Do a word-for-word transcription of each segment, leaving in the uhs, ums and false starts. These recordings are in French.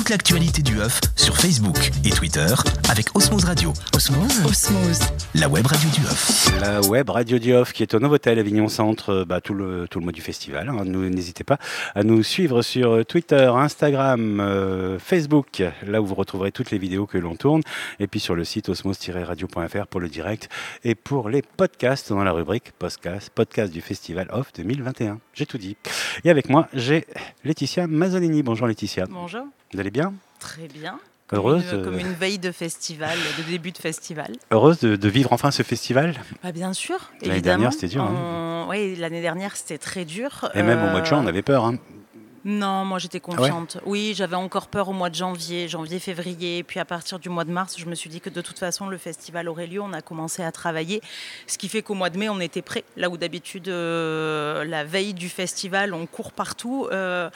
toute l'actualité du Oeuf sur Facebook et Twitter avec Osmose Radio. Osmose Osmose. La web radio du Oeuf. La web radio du Oeuf qui est au Novotel Avignon Centre bah, tout, le, tout le mois du festival. Hein. Nous, n'hésitez pas à nous suivre sur Twitter, Instagram, euh, Facebook, là où vous retrouverez toutes les vidéos que l'on tourne. Et puis sur le site osmose tiret radio point f r pour le direct et pour les podcasts dans la rubrique podcast, podcast du Festival Off deux mille vingt et un. J'ai tout dit. Et avec moi, j'ai Laetitia Mazzolini. Bonjour Laetitia. Bonjour. Vous allez bien ? Très bien. Heureuse Comme une, comme une veille de festival, de début de festival. Heureuse de, de vivre enfin ce festival ? Bah bien sûr, L'année évidemment. dernière, c'était dur. Hein. On... Oui, l'année dernière, c'était très dur. Et même euh... au mois de juin, on avait peur. Hein. Non, moi j'étais confiante. Ah ouais oui, j'avais encore peur au mois de janvier, janvier, février. Puis à partir du mois de mars, je me suis dit que de toute façon, le festival aurait lieu. On a commencé à travailler. Ce qui fait qu'au mois de mai, on était prêts. Là où d'habitude, euh, la veille du festival, on court partout. Euh,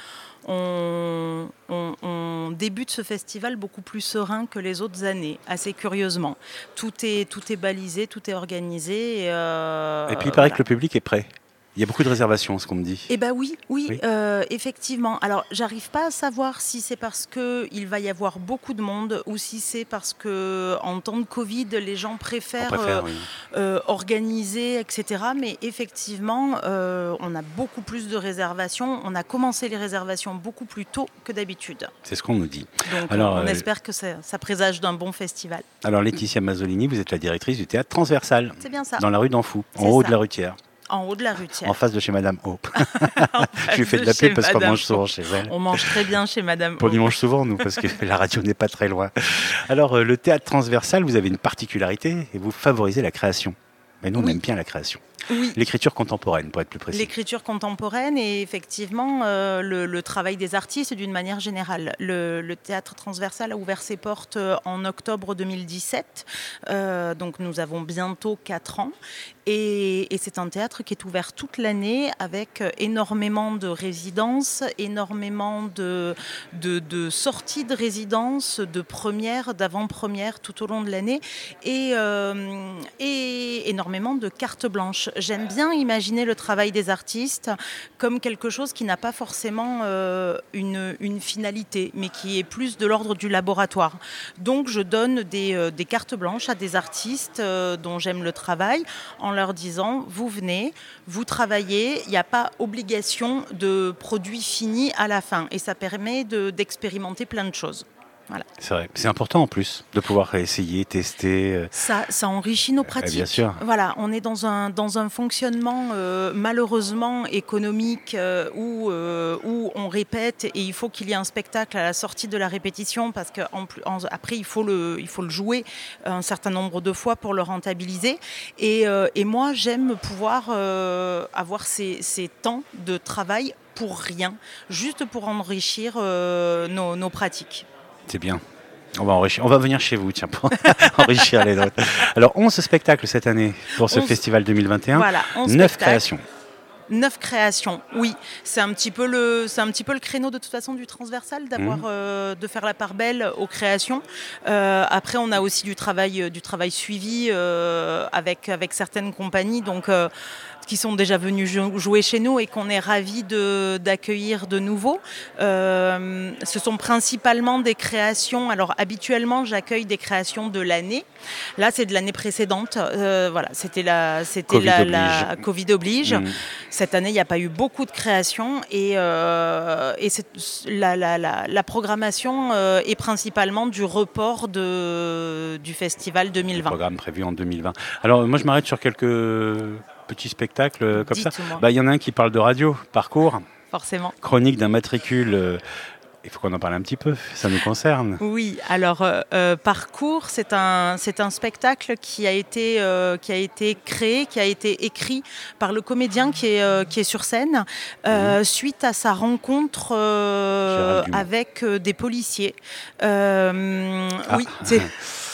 on, on, on débute ce festival beaucoup plus serein que les autres années, assez curieusement. Tout est, tout est balisé, tout est organisé. Et, euh, et puis il paraît voilà. que le public est prêt. Il y a beaucoup de réservations, ce qu'on me dit. Eh bien oui, oui, oui. Euh, effectivement. Alors, j'arrive pas à savoir si c'est parce qu'il va y avoir beaucoup de monde ou si c'est parce qu'en temps de Covid, les gens préfèrent préfère, euh, oui. euh, organiser, et cetera. Mais effectivement, euh, on a beaucoup plus de réservations. On a commencé les réservations beaucoup plus tôt que d'habitude. C'est ce qu'on nous dit. Donc, alors, on euh, espère que ça, ça présage d'un bon festival. Alors, Laetitia Mazzolini, vous êtes la directrice du théâtre transversal. C'est bien ça. Dans la rue d'Anfou, en C'est haut ça. de la rutière. En haut de la rutière. En face de chez Madame O. Je lui fais de la pub parce qu'on mange souvent chez elle. On mange très bien chez Madame On y O. mange souvent, nous, parce que la radio n'est pas très loin. Alors, euh, le théâtre transversal, vous avez une particularité et vous favorisez la création. Mais nous, on Oui. aime bien la création. Oui. L'écriture contemporaine, pour être plus précis. L'écriture contemporaine et effectivement euh, le, le travail des artistes d'une manière générale. Le, le théâtre transversal a ouvert ses portes en octobre deux mille dix-sept, euh, donc nous avons bientôt quatre ans. Et, et c'est un théâtre qui est ouvert toute l'année avec énormément de résidences, énormément de, de, de sorties de résidences, de premières, d'avant-premières tout au long de l'année et, euh, et énormément de cartes blanches. J'aime bien imaginer le travail des artistes comme quelque chose qui n'a pas forcément euh, une, une finalité, mais qui est plus de l'ordre du laboratoire. Donc je donne des, euh, des cartes blanches à des artistes euh, dont j'aime le travail, en leur disant, vous venez, vous travaillez, il n'y a pas obligation de produit fini à la fin. Et ça permet de, d'expérimenter plein de choses. Voilà. C'est vrai, c'est important en plus de pouvoir essayer, tester. Euh... Ça, ça enrichit nos pratiques. Euh, bien sûr. Voilà, on est dans un, dans un fonctionnement euh, malheureusement économique euh, où, euh, où on répète et il faut qu'il y ait un spectacle à la sortie de la répétition parce qu'après il faut le, il faut le jouer un certain nombre de fois pour le rentabiliser. Et, euh, et moi j'aime pouvoir euh, avoir ces, ces temps de travail pour rien, juste pour enrichir euh, nos, nos pratiques. C'est bien. On va enrichir. On va venir chez vous, tiens, pour enrichir les autres. Alors, onze spectacles cette année pour ce onze festival deux mille vingt et un. Voilà, onze neuf spectacles. créations. Neuf créations, oui. C'est un petit peu le, c'est un petit peu le créneau de toute façon du transversal, d'avoir, mmh. euh, de faire la part belle aux créations. Euh, après, on a aussi du travail, du travail suivi euh, avec avec certaines compagnies, donc. Euh, qui sont déjà venus jouer chez nous et qu'on est ravis de, d'accueillir de nouveau. Euh, ce sont principalement des créations. Alors, habituellement, j'accueille des créations de l'année. Là, c'est de l'année précédente. Euh, voilà, c'était la, c'était Covid la, oblige. la Covid oblige. Mmh. Cette année, il n'y a pas eu beaucoup de créations et, euh, et c'est, la, la, la, la programmation euh, est principalement du report de, du festival deux mille vingt. Le programme prévu en deux mille vingt. Alors, moi, je m'arrête sur quelques petits spectacles comme Dites-moi. ça. Bah, il y en a un qui parle de radio, parcours. Forcément. Chronique d'un matricule. Euh, il faut qu'on en parle un petit peu, ça nous concerne. Oui, alors euh, Parcours, c'est un, c'est un spectacle qui a, été, euh, qui a été créé, qui a été écrit par le comédien qui est, euh, qui est sur scène, euh, mmh. suite à sa rencontre euh, avec euh, des policiers. Euh, ah. Oui, c'est...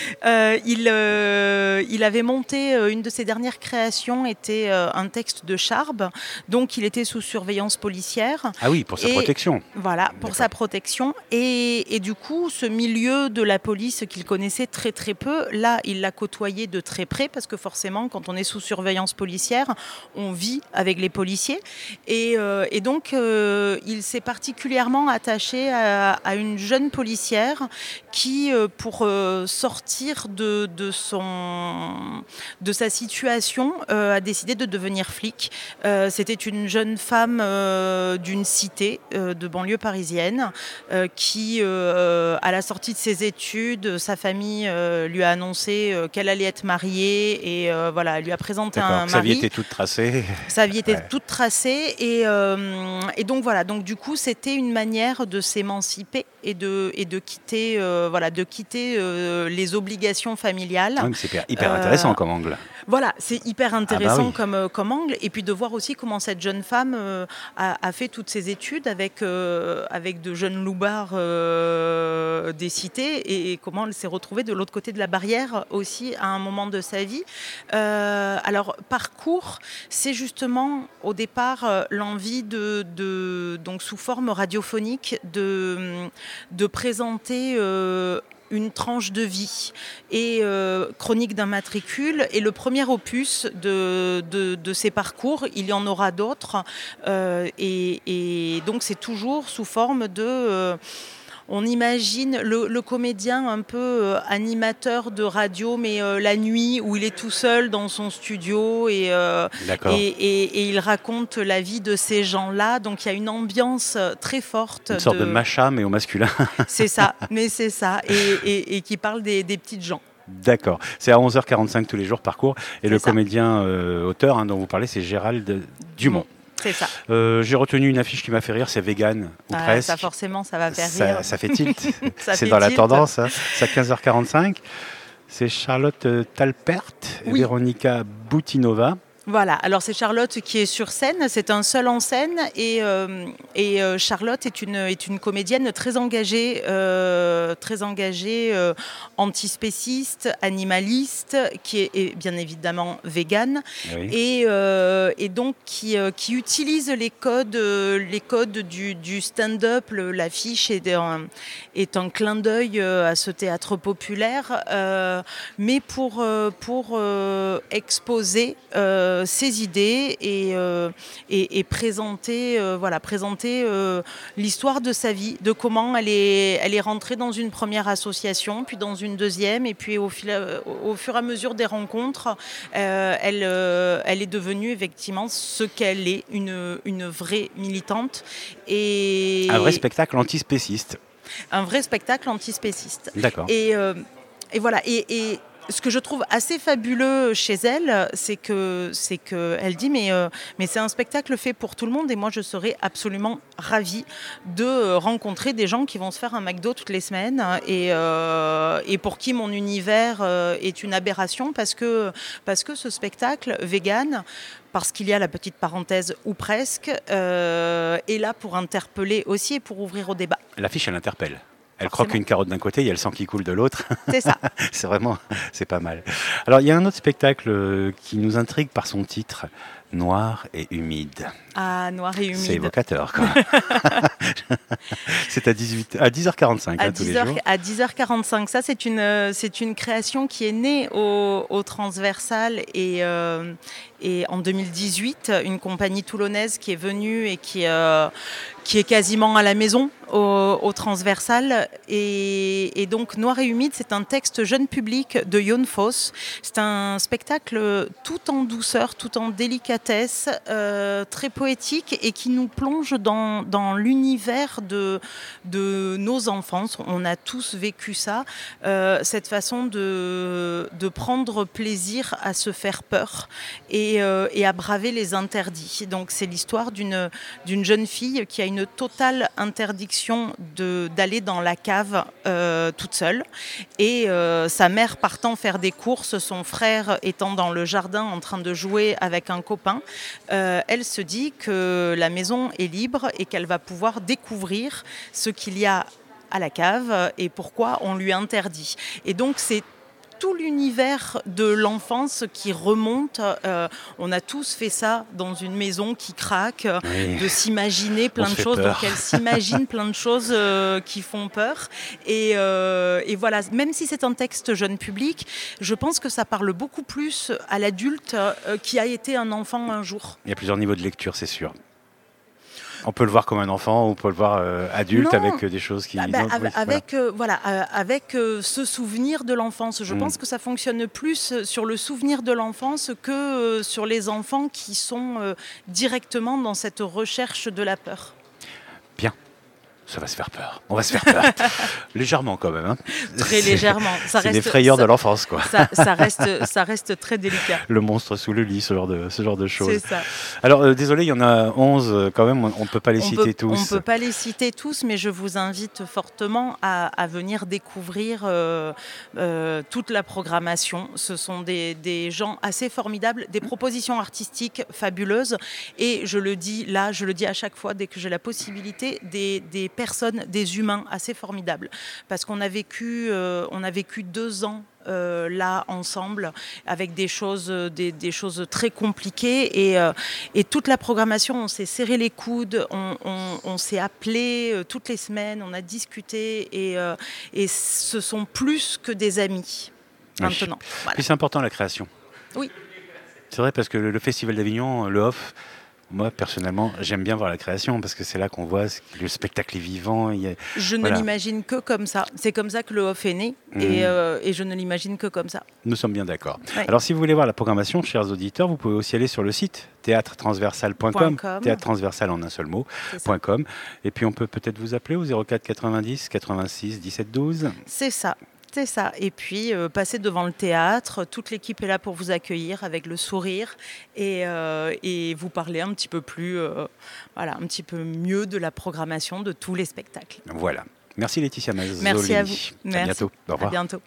Euh, il, euh, il avait monté, euh, une de ses dernières créations était euh, un texte de Charb, donc il était sous surveillance policière. Ah oui, pour sa Et protection. Voilà, pour D'accord. sa protection. Et, et du coup, ce milieu de la police qu'il connaissait très très peu, là, il l'a côtoyé de très près, parce que forcément, quand on est sous surveillance policière, on vit avec les policiers. Et, euh, et donc, euh, il s'est particulièrement attaché à, à une jeune policière qui, euh, pour euh, sortir de, de, son, de sa situation, euh, a décidé de devenir flic. Euh, c'était une jeune femme euh, d'une cité euh, de banlieue parisienne euh, qui, euh, à la sortie de ses études, sa famille euh, lui a annoncé euh, qu'elle allait être mariée et euh, voilà, elle lui a présenté D'accord, un que sa vie mari. était toute tracée. Sa vie était Ouais. toute tracée et, euh, et donc voilà, donc du coup c'était une manière de s'émanciper et de, et de quitter, euh, voilà, de quitter euh, les obligations familiales. Ouais, mais c'est hyper, hyper Euh, intéressant comme angle. Voilà, c'est hyper intéressant Ah bah oui. comme, euh, comme angle. Et puis de voir aussi comment cette jeune femme euh, a, a fait toutes ses études avec, euh, avec de jeunes loupards euh, des cités et, et comment elle s'est retrouvée de l'autre côté de la barrière aussi à un moment de sa vie. Euh, alors, parcours, c'est justement au départ euh, l'envie de, de, donc sous forme radiophonique, de, de présenter euh, une tranche de vie et euh, Chronique d'un matricule est le premier opus de, de, de ces parcours. Il y en aura d'autres euh, et, et donc c'est toujours sous forme de... Euh, on imagine le, le comédien un peu euh, animateur de radio, mais euh, la nuit, où il est tout seul dans son studio et, euh, D'accord. et, et, et il raconte la vie de ces gens-là. Donc il y a une ambiance très forte. Une sorte de, de Macha, mais au masculin. C'est ça, mais c'est ça. Et, et, et qui parle des, des petites gens. D'accord. C'est à onze heures quarante-cinq tous les jours, parcours. Et C'est le ça. comédien euh, auteur hein, dont vous parlez, c'est Gérald Dumont. C'est ça. Euh, j'ai retenu une affiche qui m'a fait rire, c'est vegan, ou Ah, presque. ça forcément, ça va faire ça, rire. ça fait tilt. Ça c'est fait dans la tilt. tendance. Hein. C'est à quinze heures quarante-cinq. C'est Charlotte Talpert et Oui. Véronica Boutinova. Voilà, alors c'est Charlotte qui est sur scène, c'est un seul en scène et, euh, et euh, Charlotte est une, est une comédienne très engagée, euh, très engagée, euh, antispéciste, animaliste, qui est, est bien évidemment végane Oui. et, euh, et donc qui, euh, qui utilise les codes, euh, les codes du, du stand-up. Le- L'affiche est un, est un clin d'œil euh, à ce théâtre populaire, euh, mais pour, euh, pour euh, exposer euh, ses idées et, euh, et, et présenter, euh, voilà, présenter euh, l'histoire de sa vie, de comment elle est, elle est rentrée dans une première association, puis dans une deuxième, et puis au, fil, au fur et à mesure des rencontres, euh, elle, euh, elle est devenue effectivement ce qu'elle est, une, une vraie militante. Et Un vrai spectacle antispéciste. un vrai spectacle antispéciste. D'accord. Et, euh, et voilà. Et, et ce que je trouve assez fabuleux chez elle, c'est que c'est que elle dit mais euh, mais c'est un spectacle fait pour tout le monde et moi je serais absolument ravie de euh, rencontrer des gens qui vont se faire un McDo toutes les semaines et euh, et pour qui mon univers euh, est une aberration parce que parce que ce spectacle vegan, parce qu'il y a la petite parenthèse ou presque, euh, est là pour interpeller aussi et pour ouvrir au débat. L'affiche, elle interpelle. Elle Forcément. croque une carotte d'un côté, il y a le sang qui coule de l'autre. C'est ça. C'est vraiment, c'est pas mal. Alors, il y a un autre spectacle euh, qui nous intrigue par son titre, Noir et humide. Ah, noir et humide. C'est évocateur, quand même. C'est à, dix-huit, à dix heures quarante-cinq, À, hein, tous les 10 heures, jours. à dix heures quarante-cinq, ça c'est une, euh, c'est une création qui est née au, au Transversal et, euh, et en deux mille dix-huit, une compagnie toulonnaise qui est venue et qui, euh, qui est quasiment à la maison au, au Transversal. Et, et donc Noir et humide, c'est un texte jeune public de Yon Foss. C'est un spectacle tout en douceur, tout en délicatesse, euh, très poétique et qui nous plonge dans, dans l'univers de, de nos enfances. On a tous vécu ça, euh, cette façon de, de prendre plaisir à se faire peur et, euh, et à braver les interdits. Donc c'est l'histoire d'une, d'une jeune fille qui a une totale interdiction de, d'aller dans la cave euh, toute seule et euh, sa mère partant faire des courses, son frère étant dans le jardin en train de jouer avec un copain, euh, elle se dit que la maison est libre et qu'elle va pouvoir découvrir ce qu'il y a à la cave et pourquoi on lui interdit. Et donc c'est tout l'univers de l'enfance qui remonte. Euh, on a tous fait ça dans une maison qui craque, oui. de s'imaginer plein on de choses. Donc elle s'imagine plein de choses euh, qui font peur. Et, euh, et voilà, même si c'est un texte jeune public, je pense que ça parle beaucoup plus à l'adulte euh, qui a été un enfant un jour. Il y a plusieurs niveaux de lecture, c'est sûr. On peut le voir comme un enfant, on peut le voir euh, adulte non. avec euh, des choses qui... Ah ben, avec, oui, avec, voilà. Euh, voilà, euh, avec euh, ce souvenir de l'enfance. Je mmh. pense que ça fonctionne plus sur le souvenir de l'enfance que euh, sur les enfants qui sont euh, directement dans cette recherche de la peur. Bien. Ça va se faire peur. On va se faire peur. Légèrement quand même. Hein. Très légèrement. Ça c'est reste, des frayeurs ça, de l'enfance, quoi. Ça, ça, reste, ça reste très délicat. Le monstre sous le lit, ce genre de, ce genre de choses. C'est ça. Alors, euh, désolé, il y en a onze euh, quand même. On ne peut pas les on citer peut, tous. On ne peut pas les citer tous, mais je vous invite fortement à, à venir découvrir euh, euh, toute la programmation. Ce sont des, des gens assez formidables, des propositions artistiques fabuleuses. Et je le dis là, je le dis à chaque fois, dès que j'ai la possibilité, des, des personnes, des humains assez formidables. Parce qu'on a vécu, euh, on a vécu deux ans euh, là ensemble avec des choses, des, des choses très compliquées et, euh, et toute la programmation, on s'est serré les coudes, on, on, on s'est appelé euh, toutes les semaines, on a discuté et, euh, et ce sont plus que des amis maintenant. Oui. Voilà. Puis c'est important la création. Oui. C'est vrai parce que le, le Festival d'Avignon, le Off, moi, personnellement, j'aime bien voir la création parce que c'est là qu'on voit que le spectacle est vivant. Il y a, je voilà. ne l'imagine que comme ça. C'est comme ça que le Off est né mmh. et, euh, et je ne l'imagine que comme ça. Nous sommes bien d'accord. Ouais. Alors, si vous voulez voir la programmation, chers auditeurs, vous pouvez aussi aller sur le site théâtre transversal point com, théâtre transversal en un seul mot, .com. Et puis, on peut peut-être vous appeler au zéro quatre quatre-vingt-dix quatre-vingt-six dix-sept douze. C'est ça. C'est ça. Et puis, euh, passer devant le théâtre, toute l'équipe est là pour vous accueillir avec le sourire et, euh, et vous parler un petit peu plus, euh, voilà, un petit peu mieux de la programmation de tous les spectacles. Voilà. Merci Laetitia Mazzoli. Merci à vous. À Merci. bientôt. Au revoir. À bientôt.